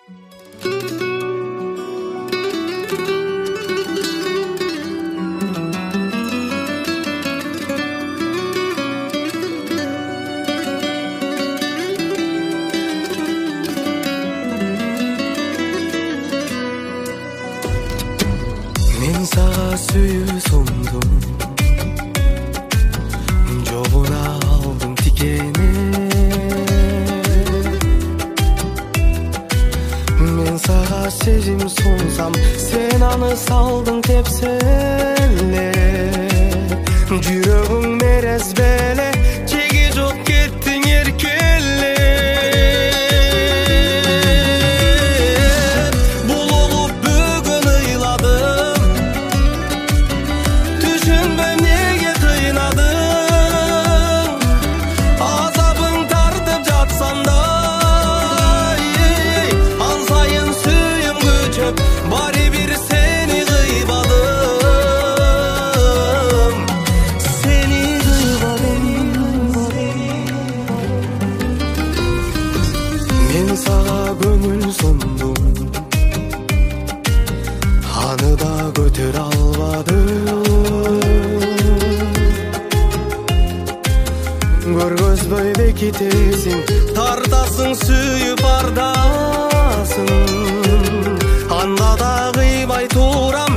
Мен сага сүйүү сундум, жолуна алдым тикени. Мен сага сезим сунсам, сен аны салдың тепселе. Жүрөгүң мерез беле, чеги жок кеттиң эркеле. Мен сага көңүл сундум, аны да көтөрө албадым. Көргөзбөй бекитесиң, тартасың сүйүп ардасың. Анда да кыйбай турам,